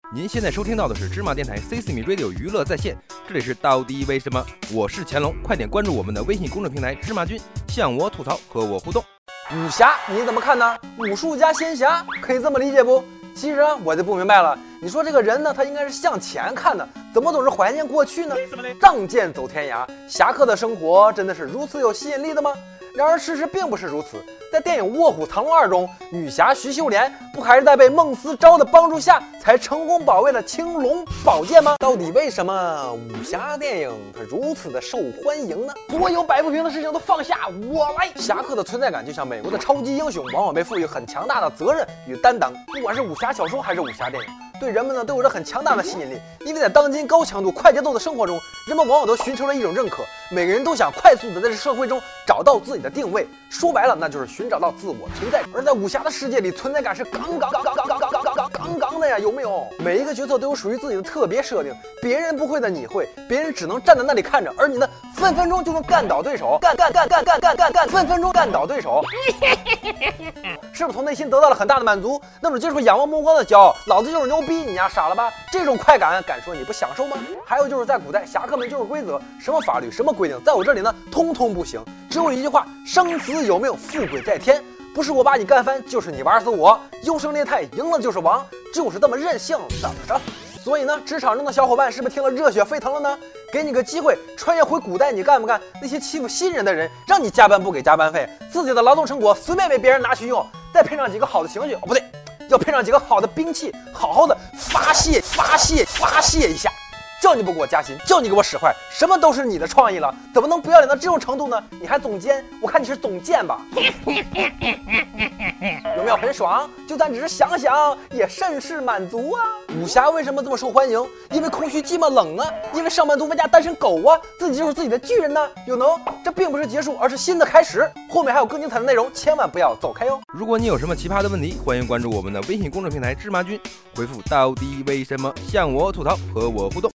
您现在收听到的是芝麻电台 CCMI Radio 娱乐在线，这里是到底为什么？我是乾隆，快点关注我们的微信公众平台芝麻君，向我吐槽，和我互动。 武侠你怎么看呢？武术加仙侠，可以这么理解不？其实我就不明白了，你说这个人呢，他应该是向前看的，怎么总是怀念过去呢？仗剑走天涯，侠客的生活真的是如此有吸引力的吗？然而事实并不是如此，在电影《卧虎藏龙2》中，女侠徐秀莲不还是在被孟思昭的帮助下才成功保卫了青龙宝剑吗？到底为什么武侠电影它如此的受欢迎呢？所有摆不平的事情都放下，我来。侠客的存在感就像美国的超级英雄，往往被赋予很强大的责任与担当。不管是武侠小说还是武侠电影，对人们呢都有着很强大的吸引力。因为在当今高强度快节奏的生活中，人们往往都寻求着一种认可，每个人都想快速的在这社会中找到自己的定位，说白了那就是寻找到自我存在。而在武侠的世界里，存在感是杠的呀，有没有？每一个角色都有属于自己的特别设定，别人不会的你会，别人只能站在那里看着，而你呢分分钟就能干倒对手，分分钟干倒对手。是不是从内心得到了很大的满足？那种接受仰望目光的骄傲，老子就是牛逼，你呀傻了吧？这种快感，敢说你不享受吗？还有就是在古代，侠客们就是规则，什么法律什么规定，在我这里呢，通通不行。只有一句话：生死有命，富贵在天。不是我把你干翻，就是你玩死我。优胜劣汰，赢了就是王，就是这么任性，怎么着？所以呢，职场中的小伙伴是不是听了热血沸腾了呢？给你个机会，穿越回古代，你干不干？那些欺负新人的人，让你加班不给加班费，自己的劳动成果随便被别人拿去用，再配上几个好的情绪，不对，要配上几个好的兵器，好好的发泄一下。叫你不给我加薪，叫你给我使坏，什么都是你的创意了，怎么能不要脸到这种程度呢？你还总监，我看你是总监吧？有没有很爽？就算只是想想，也甚是满足啊！武侠为什么这么受欢迎？因为空虚、寂寞、冷啊！因为上班族外加单身狗啊！自己就是自己的巨人呢！有能，这并不是结束，而是新的开始。后面还有更精彩的内容，千万不要走开哟！ 如果你有什么奇葩的问题，欢迎关注我们的微信公众平台芝麻君，回复到底为什么，向我吐槽，和我互动。